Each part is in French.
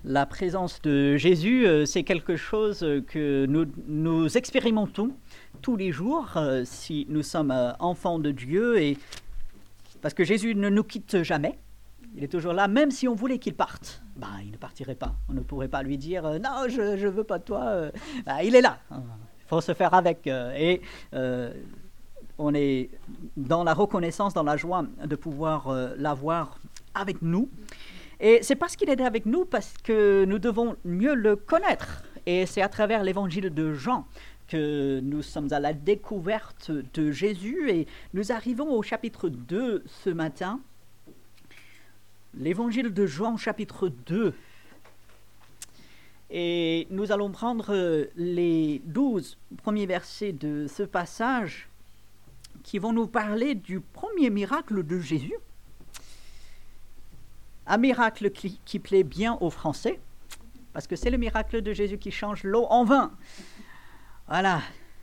La présence de Jésus, c'est quelque chose que nous expérimentons tous les jours si nous sommes enfants de Dieu, et parce que Jésus ne nous quitte jamais. Il est toujours là, même si on voulait qu'il parte. Il ne partirait pas. On ne pourrait pas lui dire « Non, je ne veux pas de toi. » Il est là. Il faut se faire avec. On est dans la reconnaissance, dans la joie de pouvoir l'avoir avec nous. Et c'est parce qu'il est avec nous, parce que nous devons mieux le connaître. Et c'est à travers l'évangile de Jean que nous sommes à la découverte de Jésus. Et nous arrivons au chapitre 2 ce matin. L'évangile de Jean, chapitre 2. Et nous allons prendre les 12 premiers versets de ce passage qui vont nous parler du premier miracle de Jésus. Un miracle qui plaît bien aux Français, parce que c'est le miracle de Jésus qui change l'eau en vin. Voilà.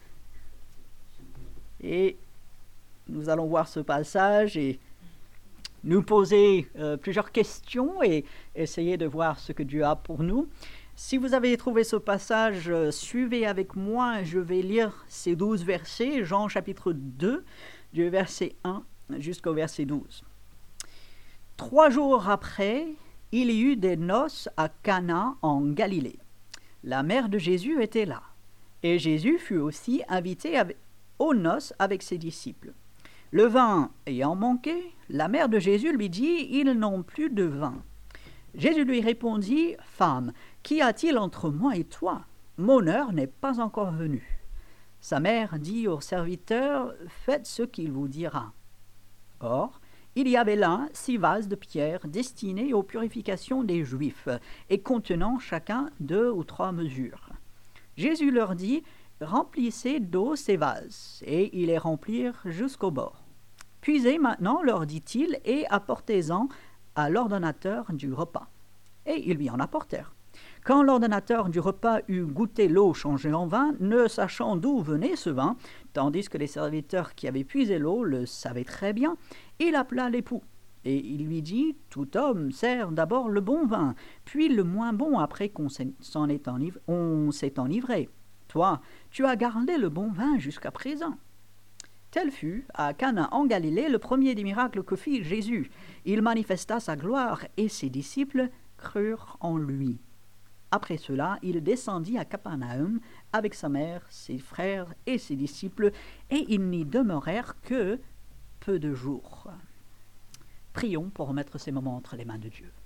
Et nous allons voir ce passage et nous poser plusieurs questions et essayer de voir ce que Dieu a pour nous. Si vous avez trouvé ce passage, suivez avec moi. Je vais lire ces 12 versets, Jean chapitre 2, du verset 1 jusqu'au verset 12. 3 jours après, il y eut des noces à Cana en Galilée. La mère de Jésus était là, et Jésus fut aussi invité aux noces avec ses disciples. Le vin ayant manqué, la mère de Jésus lui dit « Ils n'ont plus de vin. » Jésus lui répondit « Femme, qu'y a-t-il entre moi et toi? Mon heure n'est pas encore venue. » Sa mère dit aux serviteurs « Faites ce qu'il vous dira. » Or, il y avait là 6 vases de pierre destinés aux purifications des Juifs et contenant chacun 2 ou 3 mesures. Jésus leur dit « Remplissez d'eau ces vases. » Et ils les remplirent jusqu'au bord. « Puisez maintenant, leur dit-il, et apportez-en à l'ordonnateur du repas. » Et ils lui en apportèrent. Quand l'ordonnateur du repas eut goûté l'eau changée en vin, ne sachant d'où venait ce vin, tandis que les serviteurs qui avaient puisé l'eau le savaient très bien, il appela l'époux. Et il lui dit, « Tout homme sert d'abord le bon vin, puis le moins bon après qu'on s'est enivré. Toi, tu as gardé le bon vin jusqu'à présent. » Tel fut, à Cana en Galilée, le premier des miracles que fit Jésus. Il manifesta sa gloire et ses disciples crurent en lui. Après cela, il descendit à Capernaum avec sa mère, ses frères et ses disciples, et ils n'y demeurèrent que peu de jours. Prions pour remettre ces moments entre les mains de Dieu.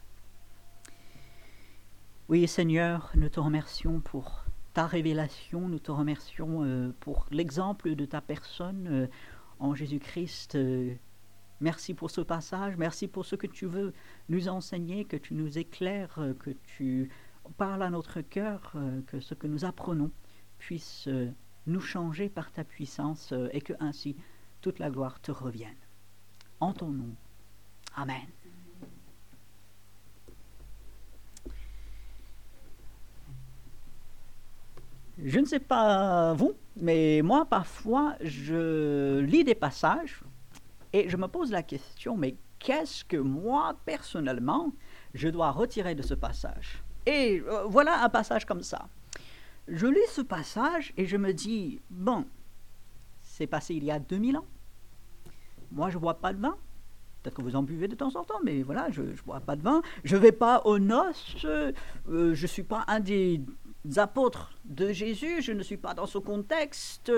Oui, Seigneur, nous te remercions pour ta révélation, nous te remercions pour l'exemple de ta personne en Jésus-Christ. Merci pour ce passage, merci pour ce que tu veux nous enseigner, que tu nous éclaires, que tu parles à notre cœur, que ce que nous apprenons puisse nous changer par ta puissance et que ainsi toute la gloire te revienne. En ton nom. Amen. Je ne sais pas vous, mais moi parfois je lis des passages et je me pose la question, mais qu'est-ce que moi personnellement je dois retirer de ce passage? Et voilà un passage comme ça. Je lis ce passage et je me dis, bon, c'est passé il y a 2000 ans. Moi, je ne bois pas de vin. Peut-être que vous en buvez de temps en temps, mais voilà, je ne bois pas de vin. Je ne vais pas aux noces. Je ne suis pas un des apôtres de Jésus. Je ne suis pas dans ce contexte.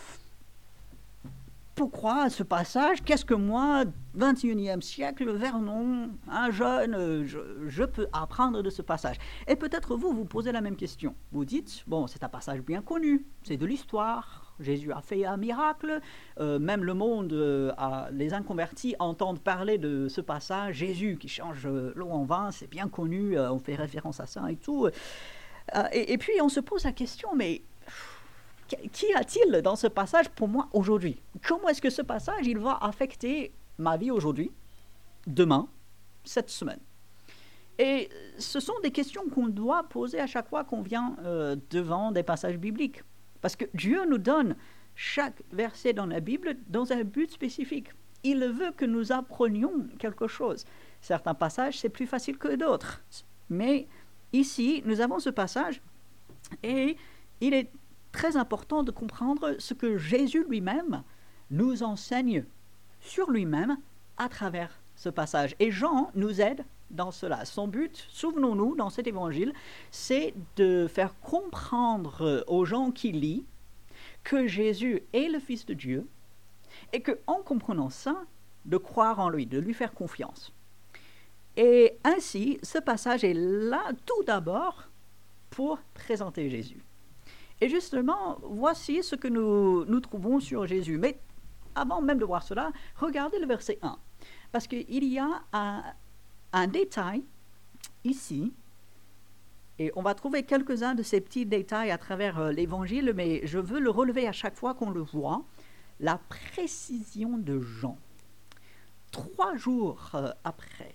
Pourquoi ce passage? Qu'est-ce que moi, 21e siècle, Vernon, un jeune, je peux apprendre de ce passage? Et peut-être vous posez la même question. Vous dites, bon, c'est un passage bien connu, c'est de l'histoire, Jésus a fait un miracle, même le monde, les inconvertis entendent parler de ce passage, Jésus qui change l'eau en vin, c'est bien connu, on fait référence à ça et tout. Et puis on se pose la question, mais qu'y a-t-il dans ce passage pour moi aujourd'hui? Comment est-ce que ce passage il va affecter ma vie aujourd'hui, demain, cette semaine? Et ce sont des questions qu'on doit poser à chaque fois qu'on vient devant des passages bibliques. Parce que Dieu nous donne chaque verset dans la Bible dans un but spécifique. Il veut que nous apprenions quelque chose. Certains passages, c'est plus facile que d'autres. Mais ici, nous avons ce passage et il est très important de comprendre ce que Jésus lui-même nous enseigne sur lui-même à travers ce passage. Et Jean nous aide dans cela. Son but, souvenons-nous, dans cet évangile, c'est de faire comprendre aux gens qui lisent que Jésus est le Fils de Dieu et qu'en comprenant ça, de croire en lui, de lui faire confiance. Et ainsi, ce passage est là tout d'abord pour présenter Jésus. Et justement, voici ce que nous trouvons sur Jésus. Mais avant même de voir cela, regardez le verset 1. Parce qu'il y a un détail ici, et on va trouver quelques-uns de ces petits détails à travers l'Évangile, mais je veux le relever à chaque fois qu'on le voit, la précision de Jean. 3 jours après,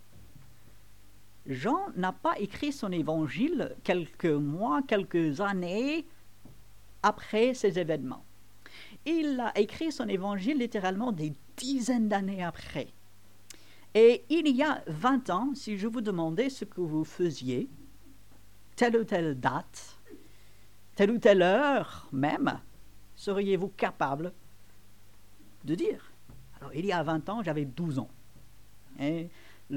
Jean n'a pas écrit son Évangile quelques mois, quelques années après ces événements. Il a écrit son Évangile littéralement des dizaines d'années après. Et il y a 20 ans, si je vous demandais ce que vous faisiez, telle ou telle date, telle ou telle heure même, seriez-vous capable de dire? Alors, il y a 20 ans, j'avais 12 ans. Et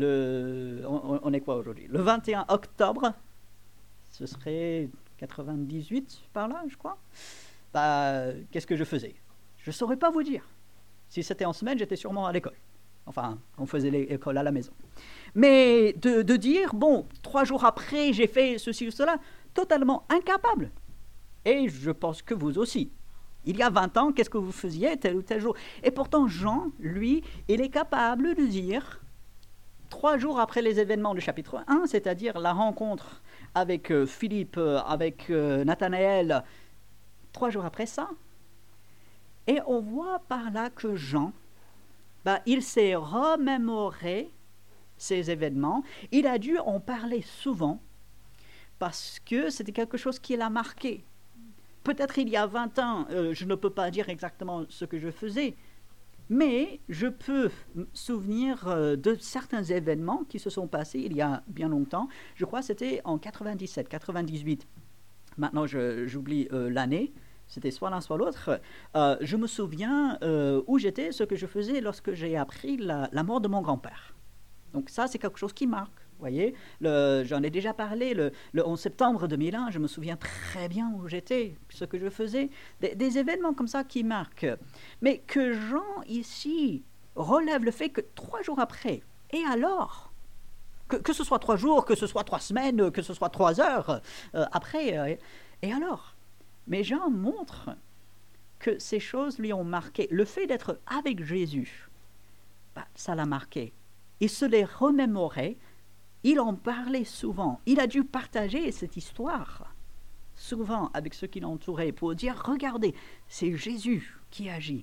on est quoi aujourd'hui? Le 21 octobre, ce serait 98 par là, je crois. Qu'est-ce que je faisais? Je ne saurais pas vous dire. Si c'était en semaine, j'étais sûrement à l'école. Enfin, on faisait l'école à la maison. Mais de dire, 3 jours après, j'ai fait ceci ou cela, totalement incapable. Et je pense que vous aussi. Il y a 20 ans, qu'est-ce que vous faisiez tel ou tel jour? Et pourtant, Jean, lui, il est capable de dire, 3 jours après les événements du chapitre 1, c'est-à-dire la rencontre avec Philippe, avec Nathanaël, 3 jours après ça, et on voit par là que Jean, il s'est remémoré ces événements. Il a dû en parler souvent parce que c'était quelque chose qui l'a marqué. Peut-être il y a 20 ans, je ne peux pas dire exactement ce que je faisais, mais je peux me souvenir de certains événements qui se sont passés il y a bien longtemps. Je crois que c'était en 97, 98. Maintenant, j'oublie l'année. C'était soit l'un, soit l'autre. Je me souviens où j'étais, ce que je faisais lorsque j'ai appris la mort de mon grand-père. Donc ça, c'est quelque chose qui marque. Vous voyez, j'en ai déjà parlé, le 11 septembre 2001, je me souviens très bien où j'étais, ce que je faisais. Des événements comme ça qui marquent. Mais que Jean, ici, relève le fait que 3 jours après, et alors que ce soit 3 jours, que ce soit 3 semaines, que ce soit 3 heures après, et alors? Mais Jean montre que ces choses lui ont marqué. Le fait d'être avec Jésus, ça l'a marqué. Il se les remémorait, il en parlait souvent. Il a dû partager cette histoire souvent avec ceux qui l'entouraient pour dire, regardez, c'est Jésus qui agit.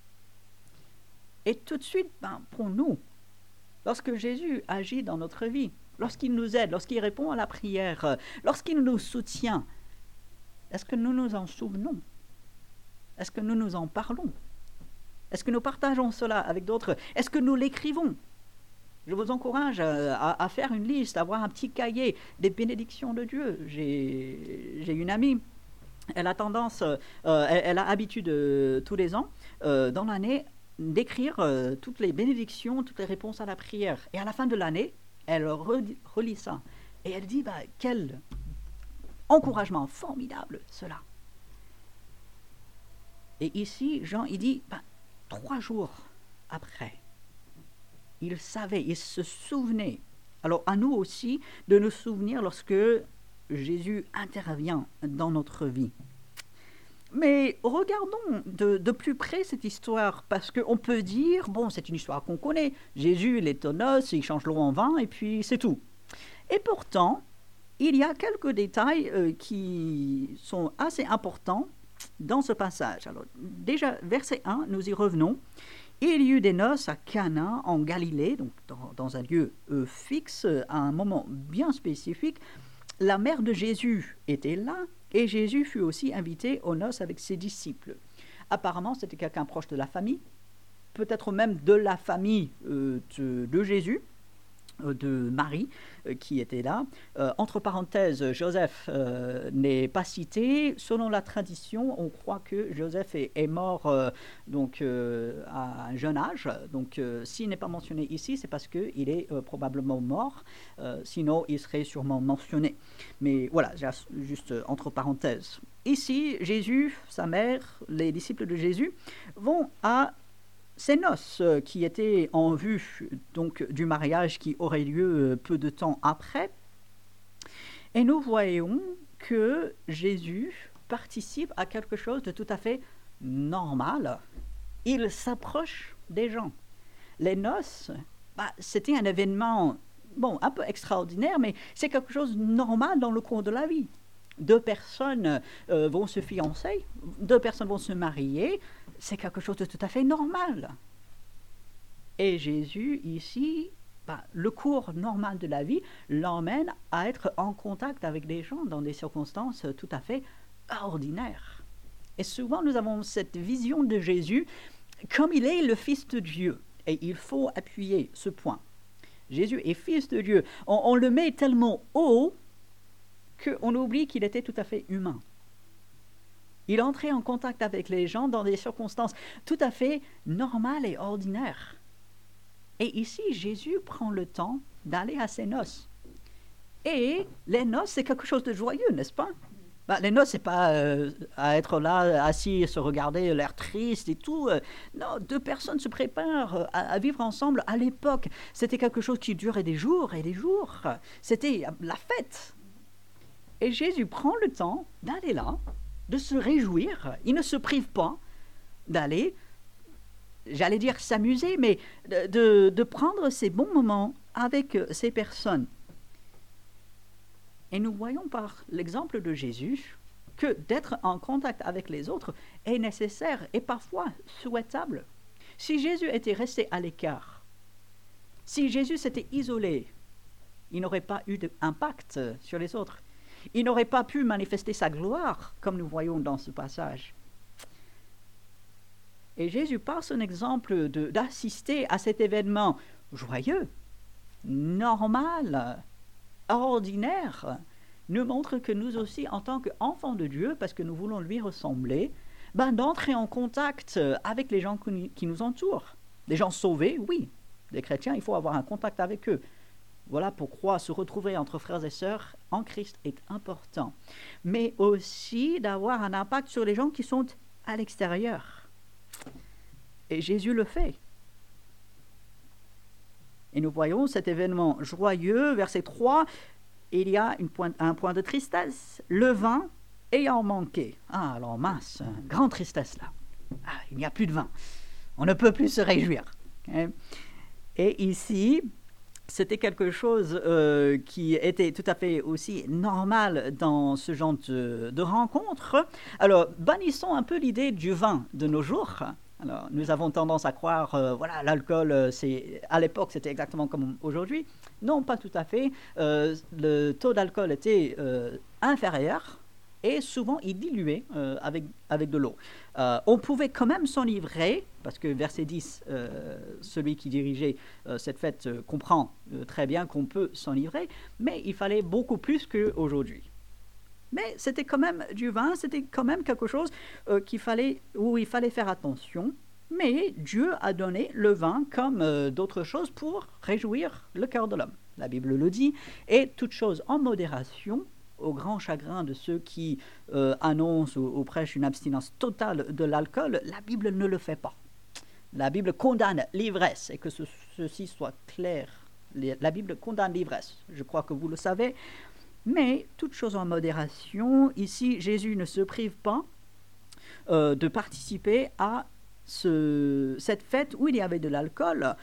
Et tout de suite, pour nous, lorsque Jésus agit dans notre vie, lorsqu'il nous aide, lorsqu'il répond à la prière, lorsqu'il nous soutient, est-ce que nous nous en souvenons? Est-ce que nous nous en parlons? Est-ce que nous partageons cela avec d'autres? Est-ce que nous l'écrivons? Je vous encourage à faire une liste, à avoir un petit cahier des bénédictions de Dieu. J'ai une amie, elle a tendance, elle a habitude tous les ans, dans l'année, d'écrire toutes les bénédictions, toutes les réponses à la prière. Et à la fin de l'année, elle relit ça. Et elle dit, quel encouragement formidable, cela. Et ici, Jean, il dit, 3 jours après, il savait, il se souvenait. Alors, à nous aussi, de nous souvenir lorsque Jésus intervient dans notre vie. Mais regardons de plus près cette histoire, parce qu'on peut dire, c'est une histoire qu'on connaît. Jésus, il est aux noces, il change l'eau en vin, et puis c'est tout. Et pourtant, il y a quelques détails qui sont assez importants dans ce passage. Alors, déjà, verset 1, nous y revenons. Il y eut des noces à Cana, en Galilée, donc dans un lieu fixe, à un moment bien spécifique. La mère de Jésus était là, et Jésus fut aussi invité aux noces avec ses disciples. Apparemment, c'était quelqu'un proche de la famille, peut-être même de la famille de Jésus. de Marie qui était là. Entre parenthèses, Joseph n'est pas cité. Selon la tradition, on croit que Joseph est mort à un jeune âge. Donc s'il n'est pas mentionné ici, c'est parce qu'il est probablement mort. Sinon, il serait sûrement mentionné. Mais voilà, juste entre parenthèses. Ici, Jésus, sa mère, les disciples de Jésus vont à ces noces qui étaient en vue donc, du mariage qui aurait lieu peu de temps après. Et nous voyons que Jésus participe à quelque chose de tout à fait normal. Il s'approche des gens. Les noces, c'était un événement un peu extraordinaire, mais c'est quelque chose de normal dans le cours de la vie. 2 personnes vont se fiancer, 2 personnes vont se marier, c'est quelque chose de tout à fait normal. Et Jésus, ici, le cours normal de la vie l'emmène à être en contact avec des gens dans des circonstances tout à fait ordinaires. Et souvent, nous avons cette vision de Jésus comme il est le Fils de Dieu. Et il faut appuyer ce point. Jésus est Fils de Dieu. On le met tellement haut qu'on oublie qu'il était tout à fait humain. Il entrait en contact avec les gens dans des circonstances tout à fait normales et ordinaires. Et ici, Jésus prend le temps d'aller à ses noces. Et les noces, c'est quelque chose de joyeux, n'est-ce pas? Les noces, c'est pas à être là, assis, se regarder, l'air triste et tout. Non, 2 personnes se préparent à vivre ensemble. À l'époque, c'était quelque chose qui durait des jours et des jours. C'était la fête. Et Jésus prend le temps d'aller là, de se réjouir. Il ne se prive pas d'aller, j'allais dire s'amuser, mais de prendre ces bons moments avec ces personnes. Et nous voyons par l'exemple de Jésus que d'être en contact avec les autres est nécessaire et parfois souhaitable. Si Jésus était resté à l'écart, si Jésus s'était isolé, il n'aurait pas eu d'impact sur les autres. Il n'aurait pas pu manifester sa gloire, comme nous voyons dans ce passage. Et Jésus, par son exemple d'assister à cet événement joyeux, normal, ordinaire, nous montre que nous aussi, en tant qu'enfants de Dieu, parce que nous voulons lui ressembler, d'entrer en contact avec les gens qui nous entourent. Les gens sauvés, oui. Les chrétiens, il faut avoir un contact avec eux. Voilà pourquoi se retrouver entre frères et sœurs en Christ est important. Mais aussi d'avoir un impact sur les gens qui sont à l'extérieur. Et Jésus le fait. Et nous voyons cet événement joyeux, verset 3, il y a un point de tristesse, le vin ayant manqué. Ah, alors mince, grande tristesse là. Ah, il n'y a plus de vin. On ne peut plus se réjouir. Et ici, c'était quelque chose qui était tout à fait aussi normal dans ce genre de rencontre. Alors, bannissons un peu l'idée du vin de nos jours. Alors, nous avons tendance à croire, l'alcool, à l'époque, c'était exactement comme aujourd'hui. Non, pas tout à fait. Le taux d'alcool était inférieur et souvent il diluait avec de l'eau. On pouvait quand même s'enivrer, parce que verset 10, celui qui dirigeait cette fête comprend très bien qu'on peut s'enivrer, mais il fallait beaucoup plus qu'aujourd'hui. Mais c'était quand même du vin, c'était quand même quelque chose où il fallait faire attention. Mais Dieu a donné le vin comme d'autres choses pour réjouir le cœur de l'homme. La Bible le dit, et toute chose en modération, au grand chagrin de ceux qui annoncent ou prêchent une abstinence totale de l'alcool, la Bible ne le fait pas. La Bible condamne l'ivresse, et que ceci soit clair. La Bible condamne l'ivresse, je crois que vous le savez. Mais toute chose en modération, ici Jésus ne se prive pas de participer à cette fête où il y avait de l'alcool.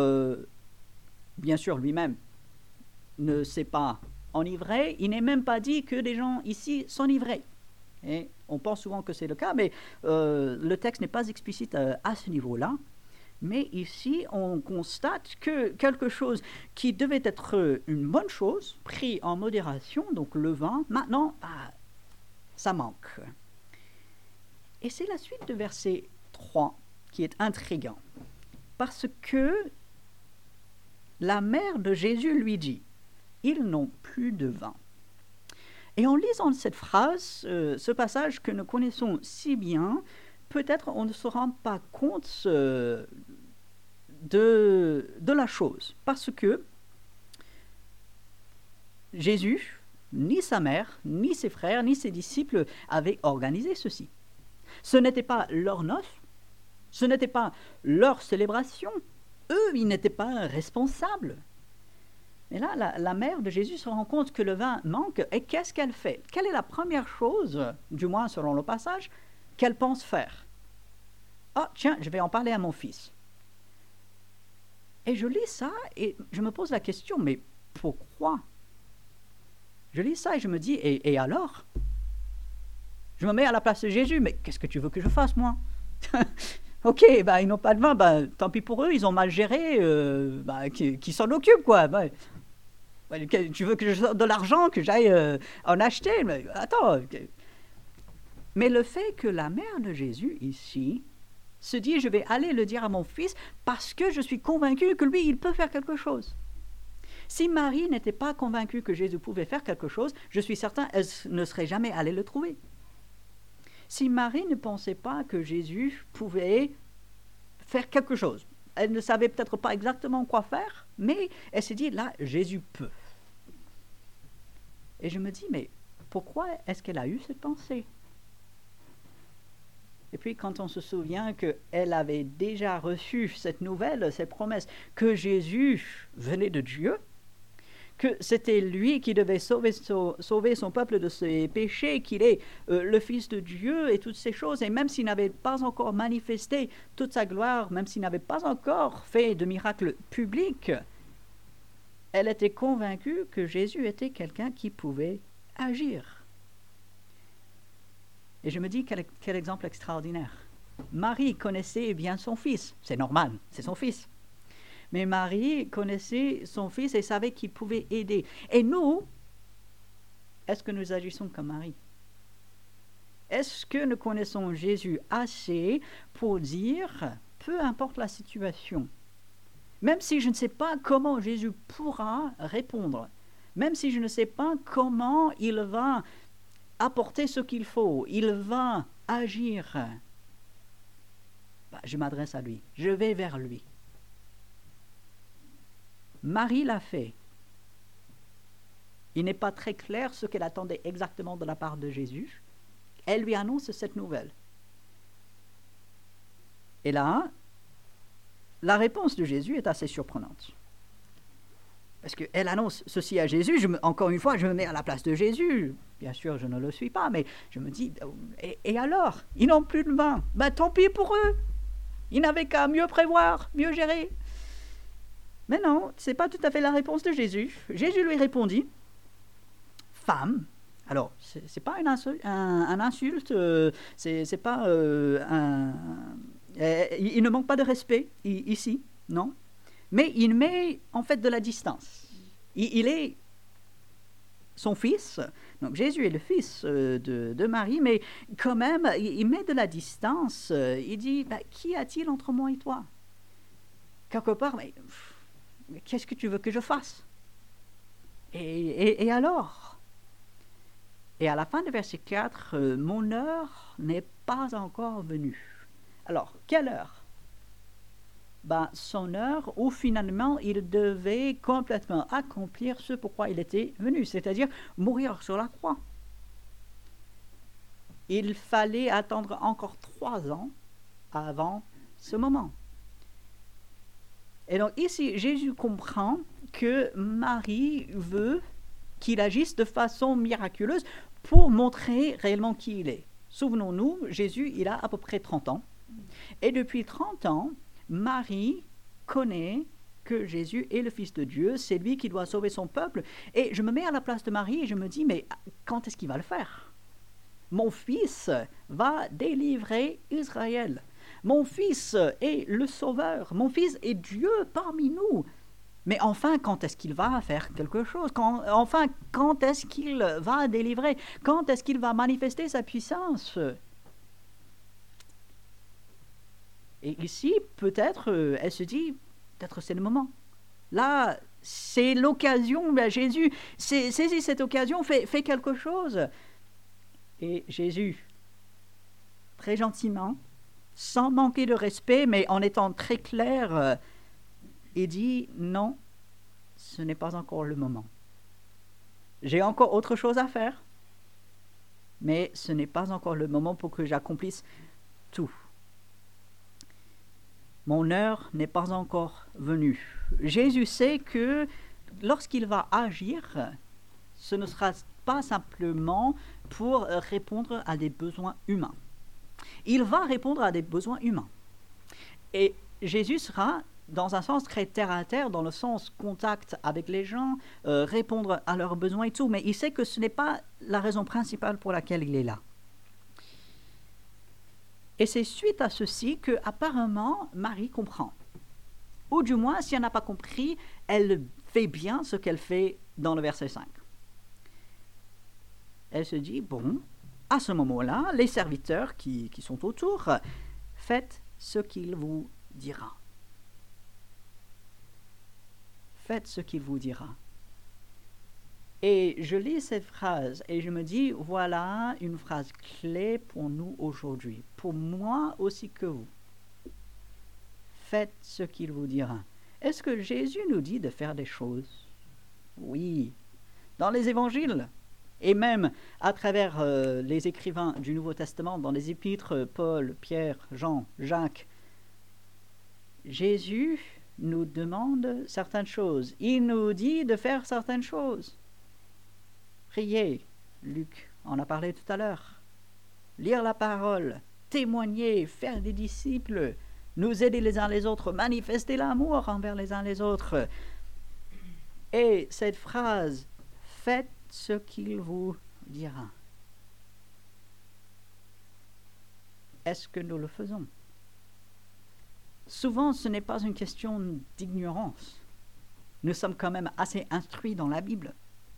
Bien sûr, lui-même ne s'est pas enivré, il n'est même pas dit que des gens ici s'enivraient. Et on pense souvent que c'est le cas, mais le texte n'est pas explicite à ce niveau-là. Mais ici, on constate que quelque chose qui devait être une bonne chose, pris en modération, donc le vin, maintenant, ça manque. Et c'est la suite de verset 3 qui est intriguant. Parce que la mère de Jésus lui dit, « Ils n'ont plus de vin. » Et en lisant cette phrase, ce passage que nous connaissons si bien, peut-être on ne se rend pas compte de la chose. Parce que Jésus, ni sa mère, ni ses frères, ni ses disciples avaient organisé ceci. Ce n'était pas leur noce, ce n'était pas leur célébration. Eux, ils n'étaient pas responsables. Mais là, la mère de Jésus se rend compte que le vin manque, et qu'est-ce qu'elle fait? Quelle est la première chose, du moins selon le passage, qu'elle pense faire? Ah, tiens, je vais en parler à mon fils. Et je lis ça, et je me pose la question, mais pourquoi? Je lis ça et je me dis, et alors? Je me mets à la place de Jésus, mais qu'est-ce que tu veux que je fasse, moi? Ok, bah, ils n'ont pas de vin, bah, tant pis pour eux, ils ont mal géré, qui s'en occupent, quoi. Bah, tu veux que je sorte de l'argent, que j'aille en acheter? Mais attends. Mais le fait que la mère de Jésus, ici, se dit, je vais aller le dire à mon fils parce que je suis convaincue que lui, il peut faire quelque chose. Si Marie n'était pas convaincue que Jésus pouvait faire quelque chose, je suis certain qu'elle ne serait jamais allée le trouver. Si Marie ne pensait pas que Jésus pouvait faire quelque chose, elle ne savait peut-être pas exactement quoi faire, mais elle s'est dit, là, Jésus peut. Et je me dis, mais pourquoi est-ce qu'elle a eu cette pensée? Et puis quand on se souvient qu'elle avait déjà reçu cette nouvelle, cette promesse, que Jésus venait de Dieu, que c'était lui qui devait sauver son peuple de ses péchés, qu'il est le Fils de Dieu et toutes ces choses, et même s'il n'avait pas encore manifesté toute sa gloire, même s'il n'avait pas encore fait de miracles publics, elle était convaincue que Jésus était quelqu'un qui pouvait agir. Et je me dis, quel exemple extraordinaire. Marie connaissait bien son fils, c'est normal, c'est son fils. Mais Marie connaissait son fils et savait qu'il pouvait aider. Et nous, est-ce que nous agissons comme Marie? Est-ce que nous connaissons Jésus assez pour dire, peu importe la situation, même si je ne sais pas comment Jésus pourra répondre, même si je ne sais pas comment il va apporter ce qu'il faut, il va agir, je m'adresse à lui, je vais vers lui. Marie l'a fait. Il n'est pas très clair ce qu'elle attendait exactement de la part de Jésus. Elle lui annonce cette nouvelle. Et là, la réponse de Jésus est assez surprenante. Parce qu'elle annonce ceci à Jésus. Encore une fois, je me mets à la place de Jésus. Bien sûr, je ne le suis pas, mais je me dis, et alors? Ils n'ont plus de vin. Ben, tant pis pour eux. Ils n'avaient qu'à mieux prévoir, mieux gérer. Mais non, ce n'est pas tout à fait la réponse de Jésus. Jésus lui répondit, « Femme », alors, ce n'est pas un insulte, c'est pas il ne manque pas de respect ici, non, mais il met en fait de la distance. Il est son fils, donc Jésus est le fils de Marie, mais quand même, il met de la distance. Il dit, qui a-t-il entre moi et toi? Quelque part, mais qu'est-ce que tu veux que je fasse? Et alors? Et à la fin de verset 4, mon heure n'est pas encore venue. Alors, quelle heure? Son heure où finalement il devait complètement accomplir ce pourquoi il était venu, c'est-à-dire mourir sur la croix. Il fallait attendre encore 3 ans avant ce moment. Et donc ici, Jésus comprend que Marie veut qu'il agisse de façon miraculeuse pour montrer réellement qui il est. Souvenons-nous, Jésus, il a à peu près 30 ans. Et depuis 30 ans, Marie connaît que Jésus est le Fils de Dieu, c'est lui qui doit sauver son peuple. Et je me mets à la place de Marie et je me dis, mais quand est-ce qu'il va le faire? Mon fils va délivrer Israël. Mon fils est le Sauveur. Mon fils est Dieu parmi nous. Mais enfin, quand est-ce qu'il va faire quelque chose? Quand est-ce qu'il va délivrer? Quand est-ce qu'il va manifester sa puissance? Et ici, peut-être, elle se dit, peut-être c'est le moment. Là, c'est l'occasion, Jésus saisit cette occasion, fait quelque chose. Et Jésus, très gentiment, sans manquer de respect, mais en étant très clair, il dit « Non, ce n'est pas encore le moment. J'ai encore autre chose à faire, mais ce n'est pas encore le moment pour que j'accomplisse tout. Mon heure n'est pas encore venue. » Jésus sait que lorsqu'il va agir, ce ne sera pas simplement pour répondre à des besoins humains. Il va répondre à des besoins humains. Et Jésus sera, dans un sens très terre-à-terre, dans le sens contact avec les gens, répondre à leurs besoins et tout, mais il sait que ce n'est pas la raison principale pour laquelle il est là. Et c'est suite à ceci que, apparemment, Marie comprend. Ou du moins, si elle n'a pas compris, elle fait bien ce qu'elle fait dans le verset 5. Elle se dit, bon, à ce moment-là, les serviteurs qui sont autour, faites ce qu'il vous dira. Faites ce qu'il vous dira. Et je lis cette phrase et je me dis, voilà une phrase clé pour nous aujourd'hui, pour moi aussi que vous. Faites ce qu'il vous dira. Est-ce que Jésus nous dit de faire des choses? Oui. Dans les évangiles, et même à travers les écrivains du Nouveau Testament, dans les épîtres, Paul, Pierre, Jean, Jacques, Jésus nous demande certaines choses. Il nous dit de faire certaines choses. Prier, Luc en a parlé tout à l'heure. Lire la parole, témoigner, faire des disciples, nous aider les uns les autres, manifester l'amour envers les uns les autres. Et cette phrase, faites ce qu'il vous dira. Est-ce que nous le faisons? Souvent, ce n'est pas une question d'ignorance. Nous sommes quand même assez instruits dans la Bible.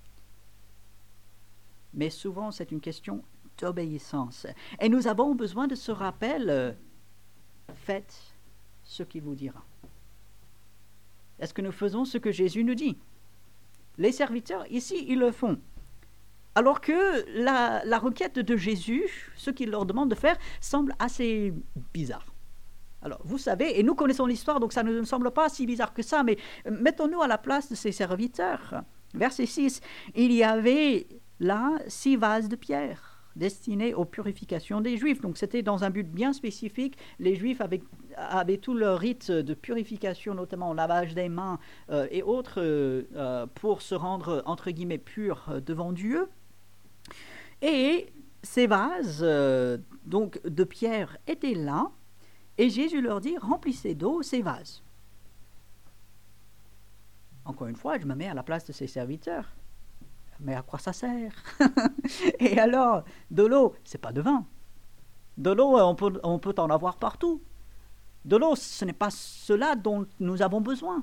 Mais souvent, c'est une question d'obéissance. Et nous avons besoin de ce rappel, faites ce qu'il vous dira. Est-ce que nous faisons ce que Jésus nous dit? Les serviteurs, ici, ils le font. Alors que la requête de Jésus, ce qu'il leur demande de faire, semble assez bizarre. Alors, vous savez, et nous connaissons l'histoire, donc ça ne nous semble pas si bizarre que ça, mais mettons-nous à la place de ces serviteurs. Verset 6, il y avait là 6 vases de pierre destinés aux purifications des Juifs. Donc c'était dans un but bien spécifique. Les Juifs avaient tout leur rite de purification, notamment lavage des mains et autres, pour se rendre, entre guillemets, purs devant Dieu. Et ces vases donc de pierre étaient là, et Jésus leur dit, remplissez d'eau ces vases. Encore une fois, je me mets à la place de ces serviteurs. Mais à quoi ça sert? Et alors, de l'eau, c'est pas de vin. De l'eau, on peut en avoir partout. De l'eau, ce n'est pas cela dont nous avons besoin.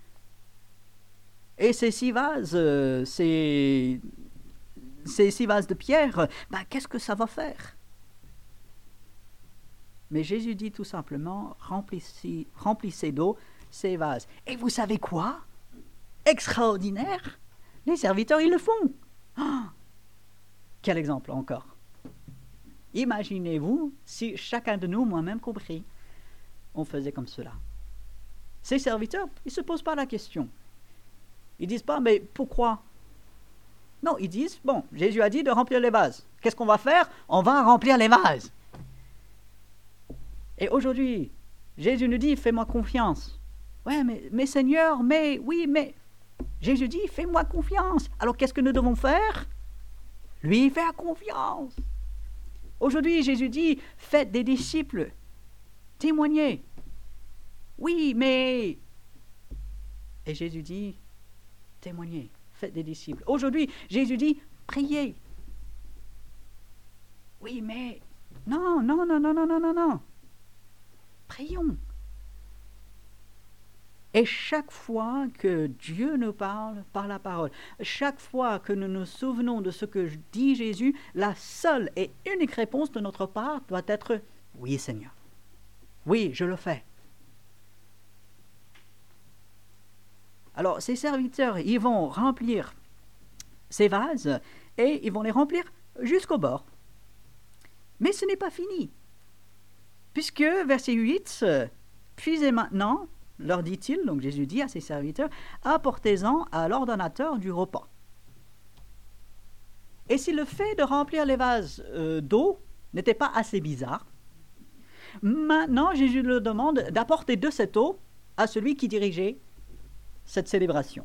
Et ces 6 vases, ces 6 vases de pierre, qu'est-ce que ça va faire? Mais Jésus dit tout simplement, remplissez d'eau ces vases. Et vous savez quoi? Extraordinaire! Les serviteurs, ils le font. Oh, quel exemple encore. Imaginez-vous si chacun de nous, moi-même compris, on faisait comme cela. Ces serviteurs, ils ne se posent pas la question. Ils ne disent pas, mais pourquoi? Non, ils disent, bon, Jésus a dit de remplir les vases. Qu'est-ce qu'on va faire? On va remplir les vases. Et aujourd'hui, Jésus nous dit, fais-moi confiance. Ouais, mais Seigneur, mais oui, mais... Jésus dit, fais-moi confiance. Alors qu'est-ce que nous devons faire? Lui faire confiance. Aujourd'hui, Jésus dit, faites des disciples. Témoignez. Oui, mais... Et Jésus dit, témoignez, faites des disciples. Aujourd'hui, Jésus dit, priez. Oui, mais... Non. Prions. Et chaque fois que Dieu nous parle par la parole, chaque fois que nous nous souvenons de ce que dit Jésus, la seule et unique réponse de notre part doit être « Oui, Seigneur. Oui, je le fais. » Alors, ces serviteurs, ils vont remplir ces vases et ils vont les remplir jusqu'au bord. Mais ce n'est pas fini. Puisque, verset 8, puisez maintenant, leur dit-il, donc Jésus dit à ses serviteurs, apportez-en à l'ordonnateur du repas. Et si le fait de remplir les vases d'eau n'était pas assez bizarre, maintenant Jésus leur demande d'apporter de cette eau à celui qui dirigeait cette célébration.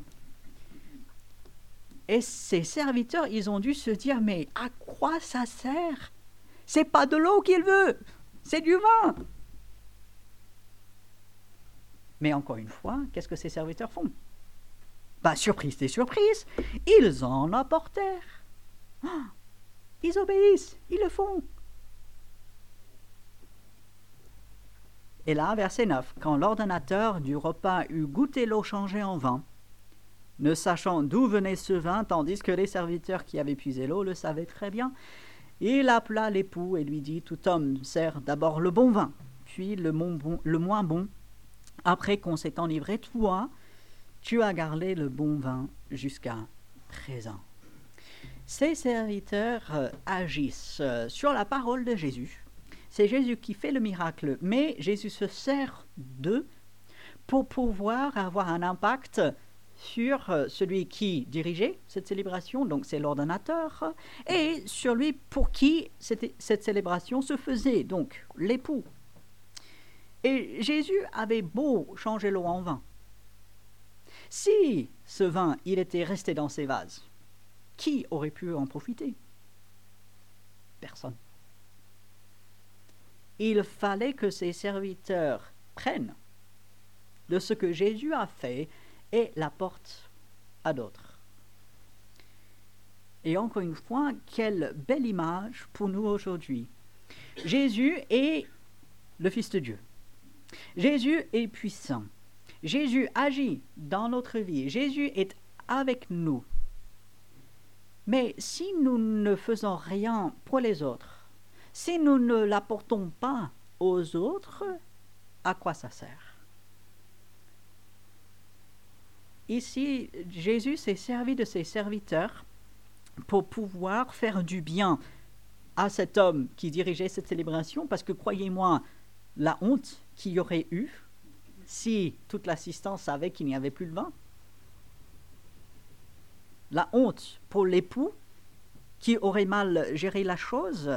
Et ces serviteurs, ils ont dû se dire, mais à quoi ça sert? C'est pas de l'eau qu'il veut, c'est du vin. Mais encore une fois, qu'est-ce que ces serviteurs font? Surprise des surprises, ils en apportèrent. Ils obéissent, ils le font. Et là, verset 9, quand l'ordonnateur du repas eut goûté l'eau changée en vin, ne sachant d'où venait ce vin, tandis que les serviteurs qui avaient puisé l'eau le savaient très bien, il appela l'époux et lui dit, tout homme sert d'abord le bon vin, puis le moins bon. Après qu'on s'est enivré, toi, tu as gardé le bon vin jusqu'à présent. Ces serviteurs agissent sur la parole de Jésus. C'est Jésus qui fait le miracle, mais Jésus se sert d'eux pour pouvoir avoir un impact sur celui qui dirigeait cette célébration, donc c'est l'ordonnateur, et sur lui pour qui cette célébration se faisait, donc l'époux. Et Jésus avait beau changer l'eau en vin. Si ce vin, il était resté dans ses vases, qui aurait pu en profiter? Personne. Il fallait que ses serviteurs prennent de ce que Jésus a fait et l'apportent à d'autres. Et encore une fois, quelle belle image pour nous aujourd'hui. Jésus est le Fils de Dieu. Jésus est puissant. Jésus agit dans notre vie. Jésus est avec nous. Mais si nous ne faisons rien pour les autres, si nous ne l'apportons pas aux autres, à quoi ça sert? Ici, Jésus s'est servi de ses serviteurs pour pouvoir faire du bien à cet homme qui dirigeait cette célébration, parce que croyez-moi, la honte qu'il y aurait eu si toute l'assistance savait qu'il n'y avait plus de vin. La honte pour l'époux qui aurait mal géré la chose.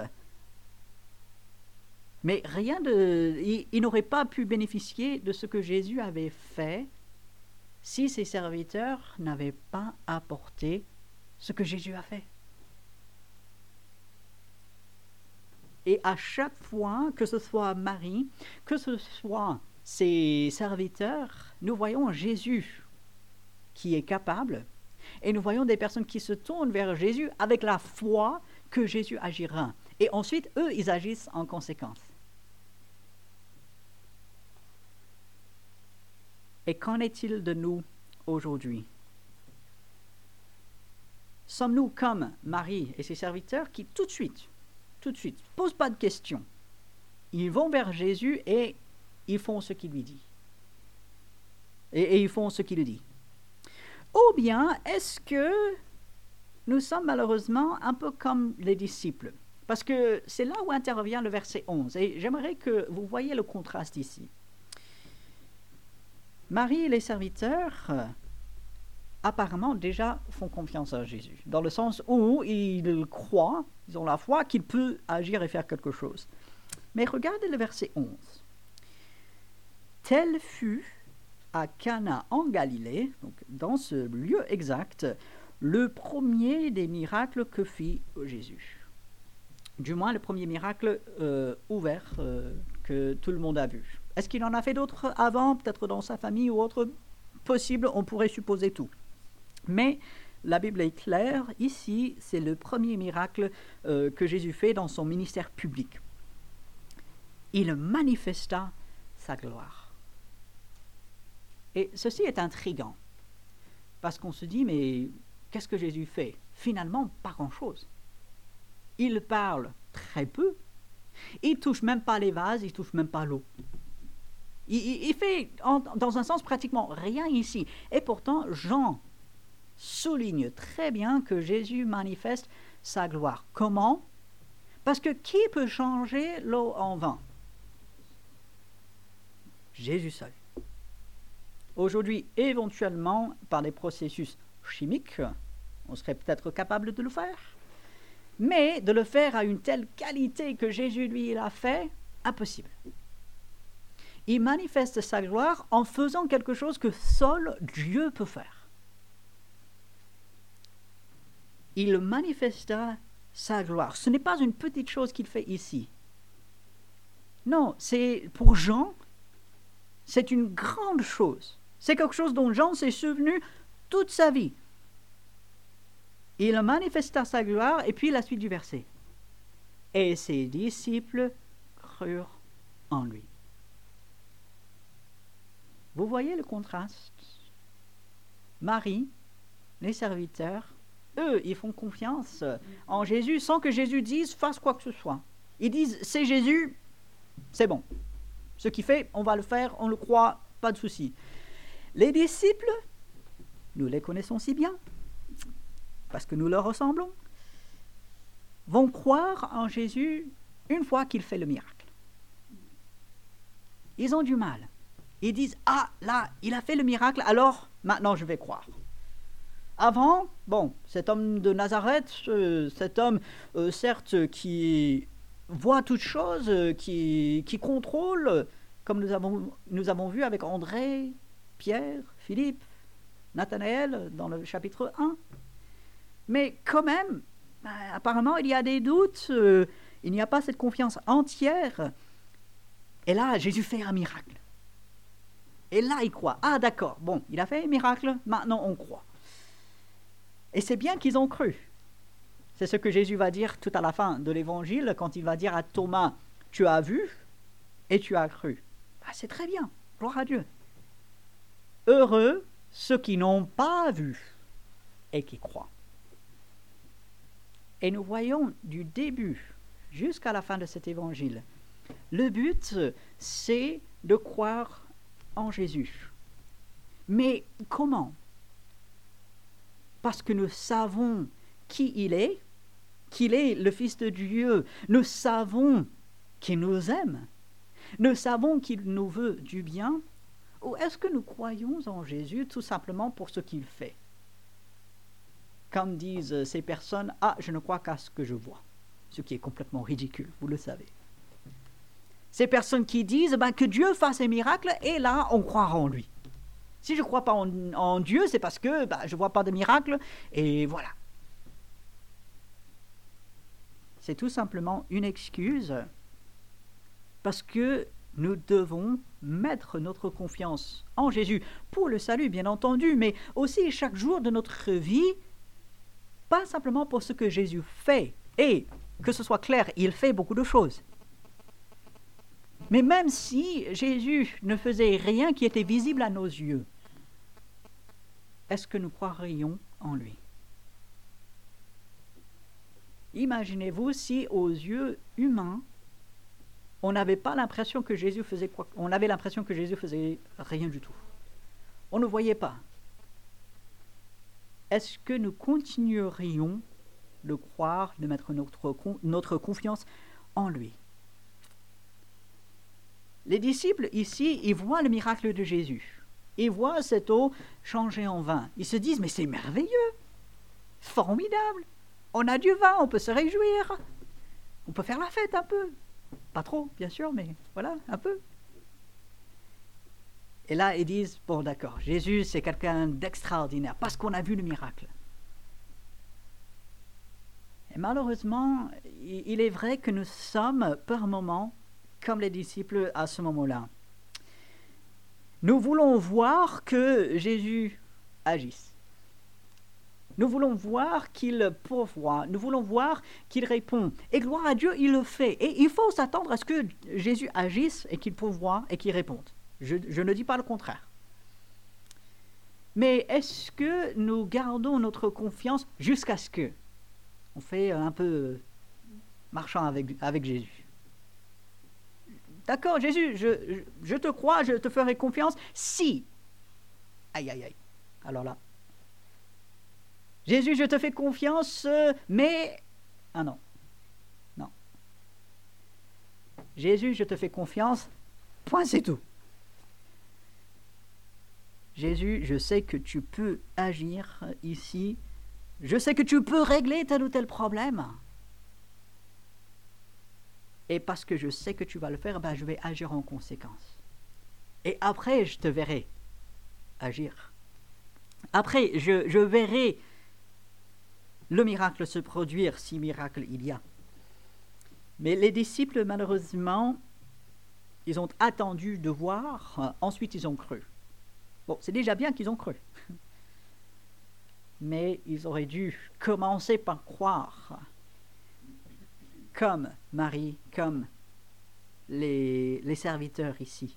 Mais il n'aurait pas pu bénéficier de ce que Jésus avait fait si ses serviteurs n'avaient pas apporté ce que Jésus a fait. Et à chaque fois, que ce soit Marie, que ce soit ses serviteurs, nous voyons Jésus qui est capable, et nous voyons des personnes qui se tournent vers Jésus avec la foi que Jésus agira. Et ensuite, eux, ils agissent en conséquence. Et qu'en est-il de nous aujourd'hui? Sommes-nous comme Marie et ses serviteurs qui tout de suite, posent pas de questions. Ils vont vers Jésus et ils font ce qu'il lui dit. Et ils font ce qu'il dit. Ou bien, est-ce que nous sommes malheureusement un peu comme les disciples? Parce que c'est là où intervient le verset 11. Et j'aimerais que vous voyez le contraste ici. Marie et les serviteurs, apparemment, déjà font confiance à Jésus, dans le sens où ils croient, ils ont la foi qu'il peut agir et faire quelque chose. Mais regardez le verset 11. Tel fut à Cana en Galilée, donc dans ce lieu exact, le premier des miracles que fit Jésus. Du moins, le premier miracle ouvert que tout le monde a vu. Est-ce qu'il en a fait d'autres avant, peut-être dans sa famille ou autre? Possible, on pourrait supposer tout. Mais la Bible est claire, ici, c'est le premier miracle que Jésus fait dans son ministère public. Il manifesta sa gloire. Et ceci est intriguant, parce qu'on se dit, mais qu'est-ce que Jésus fait? Finalement, pas grand-chose. Il parle très peu, il ne touche même pas les vases, il ne touche même pas l'eau. Il fait, dans un sens, pratiquement rien ici. Et pourtant, Jean souligne très bien que Jésus manifeste sa gloire. Comment? Parce que qui peut changer l'eau en vin? Jésus seul. Aujourd'hui, éventuellement, par des processus chimiques, on serait peut-être capable de le faire. Mais de le faire à une telle qualité que Jésus, lui, l'a fait, impossible. Il manifeste sa gloire en faisant quelque chose que seul Dieu peut faire. Il manifestera sa gloire. Ce n'est pas une petite chose qu'il fait ici. Non, c'est pour Jean, c'est une grande chose. C'est quelque chose dont Jean s'est souvenu toute sa vie. Il manifesta sa gloire, et puis la suite du verset. Et ses disciples crurent en lui. Vous voyez le contraste? Marie, les serviteurs, eux, ils font confiance en Jésus sans que Jésus dise, fasse quoi que ce soit. Ils disent, c'est Jésus, c'est bon. Ce qu'il fait, on va le faire, on le croit, pas de souci. Les disciples, nous les connaissons si bien, parce que nous leur ressemblons, vont croire en Jésus une fois qu'il fait le miracle. Ils ont du mal. Ils disent, ah là, il a fait le miracle, alors maintenant je vais croire. Avant, bon, cet homme de Nazareth, cet homme, certes, qui voit toutes choses, qui contrôle, comme nous avons vu avec André, Pierre, Philippe, Nathanaël dans le chapitre 1. Mais quand même, apparemment, il y a des doutes, il n'y a pas cette confiance entière. Et là, Jésus fait un miracle. Et là, il croit. Ah, d'accord, bon, il a fait un miracle, maintenant on croit. Et c'est bien qu'ils ont cru. C'est ce que Jésus va dire tout à la fin de l'évangile, quand il va dire à Thomas, tu as vu et tu as cru. Ah, c'est très bien, gloire à Dieu. Heureux ceux qui n'ont pas vu et qui croient. Et nous voyons du début jusqu'à la fin de cet évangile, le but, c'est de croire en Jésus. Mais comment? Parce que nous savons qui il est, qu'il est le Fils de Dieu. Nous savons qu'il nous aime. Nous savons qu'il nous veut du bien. Ou est-ce que nous croyons en Jésus tout simplement pour ce qu'il fait? Comme disent ces personnes, « Ah, je ne crois qu'à ce que je vois », ce qui est complètement ridicule, vous le savez. Ces personnes qui disent que Dieu fasse un miracle, et là, on croira en lui. Si je ne crois pas en Dieu, c'est parce que je ne vois pas de miracle, et voilà. C'est tout simplement une excuse, parce que nous devons mettre notre confiance en Jésus, pour le salut, bien entendu, mais aussi chaque jour de notre vie, pas simplement pour ce que Jésus fait, et que ce soit clair, il fait beaucoup de choses. Mais même si Jésus ne faisait rien qui était visible à nos yeux, est-ce que nous croirions en lui? Imaginez-vous si aux yeux humains, on n'avait pas l'impression que Jésus faisait quoi, on avait l'impression que Jésus faisait rien du tout. On ne voyait pas. Est-ce que nous continuerions de croire, de mettre notre confiance en lui? Les disciples ici, ils voient le miracle de Jésus. Ils voient cette eau changer en vin. Ils se disent, mais c'est merveilleux, formidable. On a du vin, on peut se réjouir. On peut faire la fête un peu. Pas trop, bien sûr, mais voilà, un peu. Et là, ils disent, bon d'accord, Jésus c'est quelqu'un d'extraordinaire, parce qu'on a vu le miracle. Et malheureusement, il est vrai que nous sommes par moments comme les disciples à ce moment-là. Nous voulons voir que Jésus agisse. Nous voulons voir qu'il pourvoit. Nous voulons voir qu'il répond. Et gloire à Dieu, il le fait. Et il faut s'attendre à ce que Jésus agisse et qu'il pourvoie et qu'il réponde. Je ne dis pas le contraire. Mais est-ce que nous gardons notre confiance jusqu'à ce que on fait un peu marchand avec Jésus? d'accord, Jésus, je te crois, je te ferai confiance si. Aïe, aïe, aïe. Alors là. Jésus, je te fais confiance, mais... Ah non. Non. Jésus, je te fais confiance, point, c'est tout. Jésus, je sais que tu peux agir ici. Je sais que tu peux régler tel ou tel problème. Et parce que je sais que tu vas le faire, je vais agir en conséquence. Et après, je te verrai agir. Après, je verrai le miracle se produire, si miracle il y a. Mais les disciples, malheureusement, ils ont attendu de voir, ensuite ils ont cru. Bon, c'est déjà bien qu'ils ont cru. Mais ils auraient dû commencer par croire, comme Marie, comme les serviteurs ici.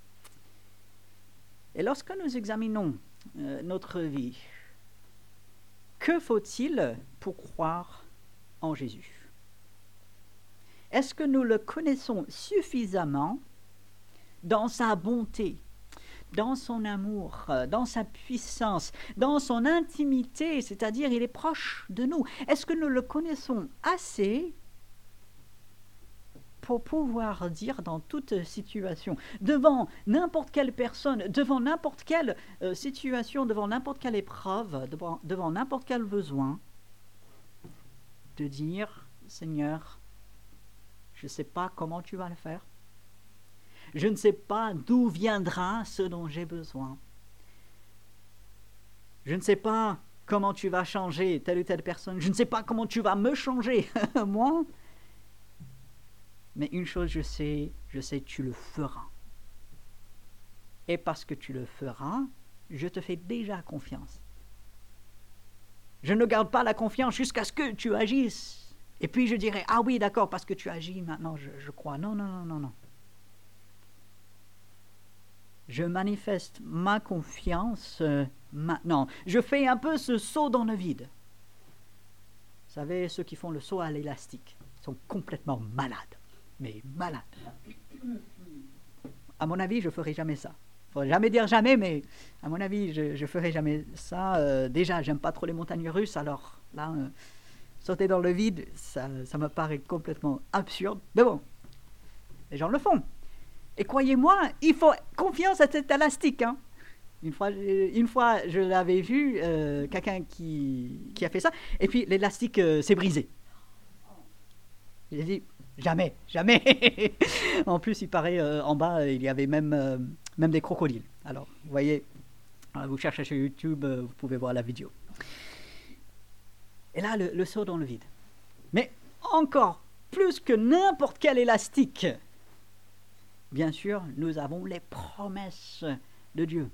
Et lorsque nous examinons notre vie, que faut-il pour croire en Jésus? Est-ce que nous le connaissons suffisamment dans sa bonté, dans son amour, dans sa puissance, dans son intimité, c'est-à-dire il est proche de nous? Est-ce que nous le connaissons assez pour pouvoir dire dans toute situation, devant n'importe quelle personne, devant n'importe quelle situation, devant n'importe quelle épreuve, devant n'importe quel besoin, de dire, Seigneur, je ne sais pas comment tu vas le faire, je ne sais pas d'où viendra ce dont j'ai besoin, je ne sais pas comment tu vas changer telle ou telle personne, je ne sais pas comment tu vas me changer, moi. Mais une chose je sais, tu le feras. Et parce que tu le feras, je te fais déjà confiance. Je ne garde pas la confiance jusqu'à ce que tu agisses. Et puis je dirai, ah oui, d'accord, parce que tu agis, maintenant je crois. Non, non, non, non, non. Je manifeste ma confiance maintenant. Je fais un peu ce saut dans le vide. Vous savez, ceux qui font le saut à l'élastique sont complètement malades. Mais malade. À mon avis, je ne ferai jamais ça. Il ne faut jamais dire jamais, mais à mon avis, je ne ferai jamais ça. Déjà, j'aime pas trop les montagnes russes, alors là, sauter dans le vide, ça me paraît complètement absurde. Mais bon, les gens le font. Et croyez-moi, il faut confiance à cet élastique. Hein. Une fois, je l'avais vu, quelqu'un qui a fait ça, et puis l'élastique s'est brisé. J'ai dit... Jamais, jamais. En plus, il paraît, en bas, il y avait même des crocodiles. Alors, vous voyez, vous cherchez sur YouTube, vous pouvez voir la vidéo. Et là, le saut dans le vide. Mais encore plus que n'importe quel élastique, bien sûr, nous avons les promesses de Dieu.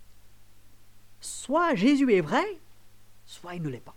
Soit Jésus est vrai, soit il ne l'est pas.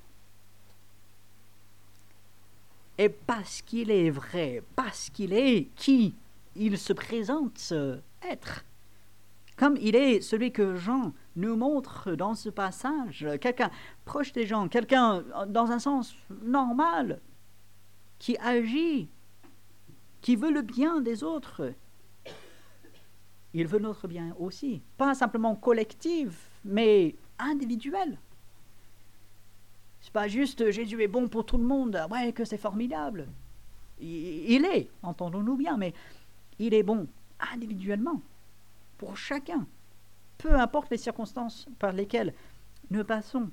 Et parce qu'il est vrai, parce qu'il est qui il se présente être, comme il est celui que Jean nous montre dans ce passage, quelqu'un proche des gens, quelqu'un dans un sens normal, qui agit, qui veut le bien des autres. Il veut notre bien aussi, pas simplement collectif, mais individuel. C'est pas juste Jésus est bon pour tout le monde, ouais, que c'est formidable. Il est, entendons-nous bien, mais il est bon individuellement, pour chacun, peu importe les circonstances par lesquelles nous passons.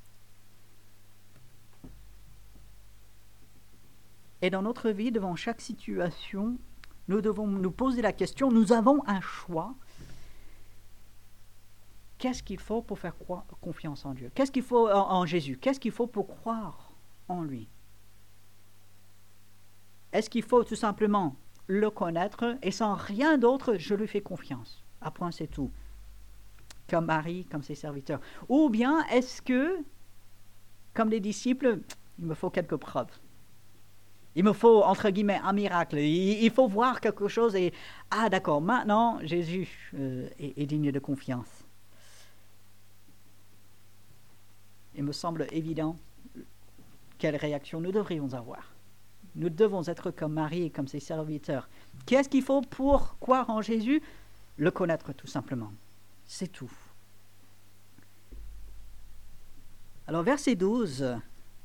Et dans notre vie, devant chaque situation, nous devons nous poser la question, nous avons un choix. Qu'est-ce qu'il faut pour faire confiance en Dieu? Qu'est-ce qu'il faut en Jésus? Qu'est-ce qu'il faut pour croire en lui? Est-ce qu'il faut tout simplement le connaître et sans rien d'autre, je lui fais confiance? Après, c'est tout. Comme Marie, comme ses serviteurs. Ou bien est-ce que, comme les disciples, il me faut quelques preuves? Il me faut, entre guillemets, un miracle. Il faut voir quelque chose et, ah d'accord, maintenant, Jésus est digne de confiance. Il me semble évident quelle réaction nous devrions avoir. nous devons être comme Marie et comme ses serviteurs. Qu'est-ce qu'il faut pour croire en Jésus? Le connaître tout simplement. C'est tout. Alors verset 12,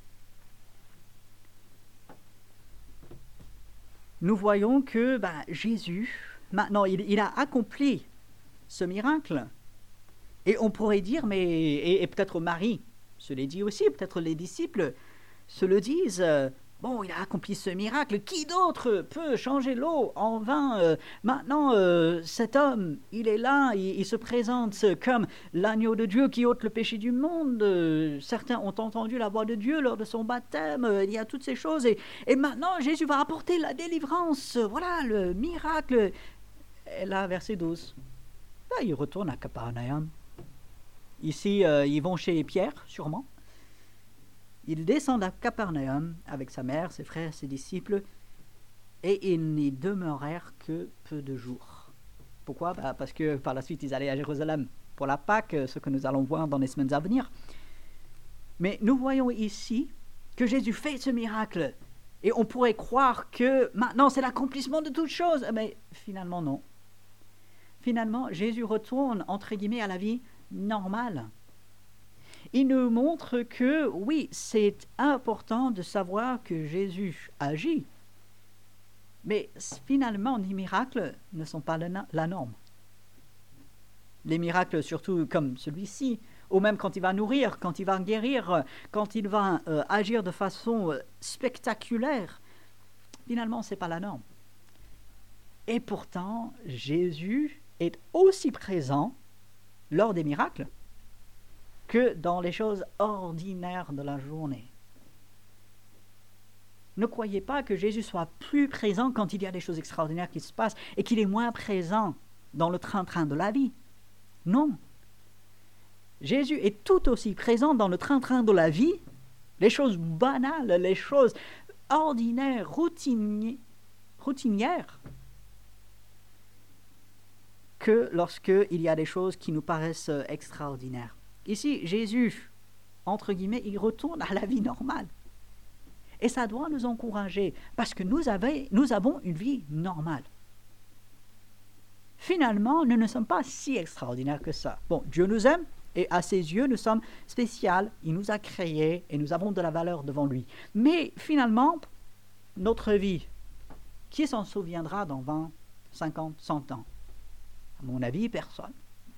nous voyons que Jésus, maintenant, il a accompli ce miracle. Et on pourrait dire, et peut-être Marie se l'est dit aussi, peut-être les disciples se le disent, bon, il a accompli ce miracle, qui d'autre peut changer l'eau en vin? Maintenant, cet homme, il est là, il se présente comme l'agneau de Dieu qui ôte le péché du monde. Certains ont entendu la voix de Dieu lors de son baptême, il y a toutes ces choses. Et maintenant, Jésus va apporter la délivrance. Voilà le miracle. Et là, verset 12, il retourne à Capernaum. Ici, ils vont chez Pierre, sûrement. Ils descendent à Capernaum avec sa mère, ses frères, ses disciples, et ils n'y demeurèrent que peu de jours. Pourquoi? Parce que par la suite, ils allaient à Jérusalem pour la Pâque, ce que nous allons voir dans les semaines à venir. Mais nous voyons ici que Jésus fait ce miracle, et on pourrait croire que maintenant c'est l'accomplissement de toutes choses, mais finalement non. Finalement, Jésus retourne, entre guillemets, à la vie normale. Il nous montre que, oui, c'est important de savoir que Jésus agit, mais finalement, les miracles ne sont pas la norme. Les miracles, surtout comme celui-ci, ou même quand il va nourrir, quand il va guérir, quand il va agir de façon spectaculaire, finalement, ce n'est pas la norme. Et pourtant, Jésus est aussi présent lors des miracles que dans les choses ordinaires de la journée. Ne croyez pas que Jésus soit plus présent quand il y a des choses extraordinaires qui se passent et qu'il est moins présent dans le train-train de la vie. Non. Jésus est tout aussi présent dans le train-train de la vie, les choses banales, les choses ordinaires, routinières, que lorsqu'il y a des choses qui nous paraissent extraordinaires. Ici, Jésus, entre guillemets, il retourne à la vie normale. Et ça doit nous encourager, parce que nous avons une vie normale. Finalement, nous ne sommes pas si extraordinaires que ça. Bon, Dieu nous aime, et à ses yeux, nous sommes spéciaux. Il nous a créés, et nous avons de la valeur devant lui. Mais finalement, notre vie, qui s'en souviendra dans 20, 50, 100 ans? À mon avis, personne.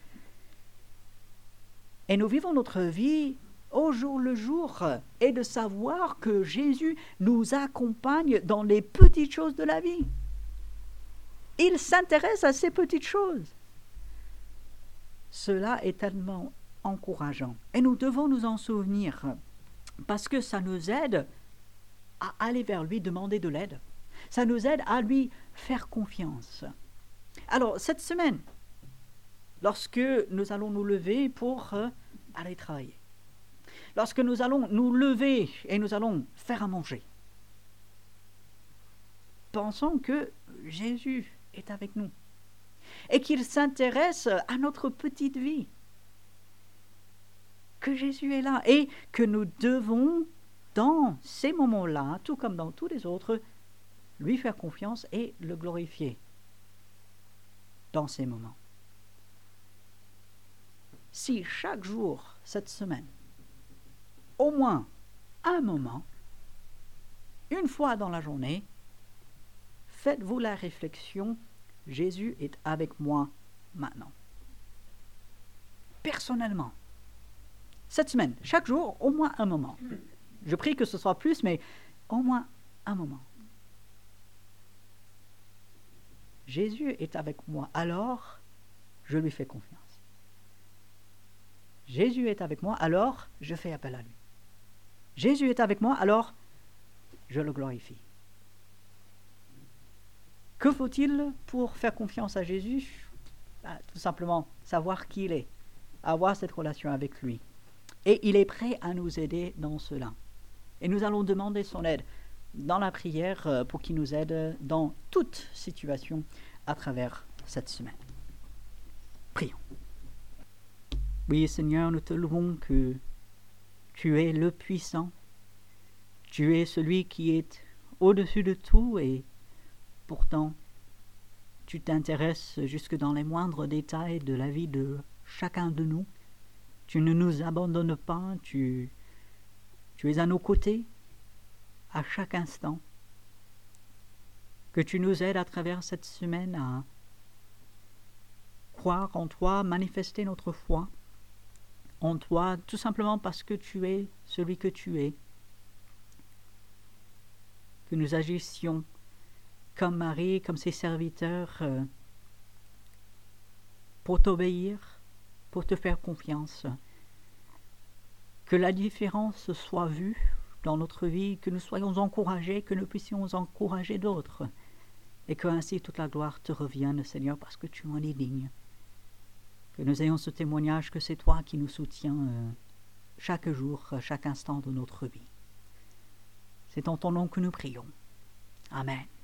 Et nous vivons notre vie au jour le jour, et de savoir que Jésus nous accompagne dans les petites choses de la vie. Il s'intéresse à ces petites choses. Cela est tellement encourageant. Et nous devons nous en souvenir, parce que ça nous aide à aller vers lui, demander de l'aide. Ça nous aide à lui faire confiance. Alors, cette semaine, lorsque nous allons nous lever pour aller travailler, lorsque nous allons nous lever et nous allons faire à manger, pensons que Jésus est avec nous et qu'il s'intéresse à notre petite vie, que Jésus est là et que nous devons, dans ces moments-là, tout comme dans tous les autres, lui faire confiance et le glorifier dans ces moments. Si chaque jour, cette semaine, au moins un moment, une fois dans la journée, faites-vous la réflexion, Jésus est avec moi maintenant. Personnellement, cette semaine, chaque jour, au moins un moment. Je prie que ce soit plus, mais au moins un moment. Jésus est avec moi, alors je lui fais confiance. Jésus est avec moi, alors je fais appel à lui. Jésus est avec moi, alors je le glorifie. Que faut-il pour faire confiance à Jésus? Tout simplement savoir qui il est, avoir cette relation avec lui. Et il est prêt à nous aider dans cela. Et nous allons demander son aide dans la prière pour qu'il nous aide dans toute situation à travers cette semaine. Prions. Oui, Seigneur, nous te louons que tu es le puissant, tu es celui qui est au-dessus de tout et pourtant tu t'intéresses jusque dans les moindres détails de la vie de chacun de nous. Tu ne nous abandonnes pas, tu es à nos côtés à chaque instant. Que tu nous aides à travers cette semaine à croire en toi, manifester notre foi en toi, tout simplement parce que tu es celui que tu es. Que nous agissions comme Marie, comme ses serviteurs, pour t'obéir, pour te faire confiance. Que la différence soit vue dans notre vie, que nous soyons encouragés, que nous puissions encourager d'autres, et que ainsi toute la gloire te revienne, Seigneur, parce que tu en es digne. Que nous ayons ce témoignage que c'est toi qui nous soutiens chaque jour, chaque instant de notre vie. C'est en ton nom que nous prions. Amen.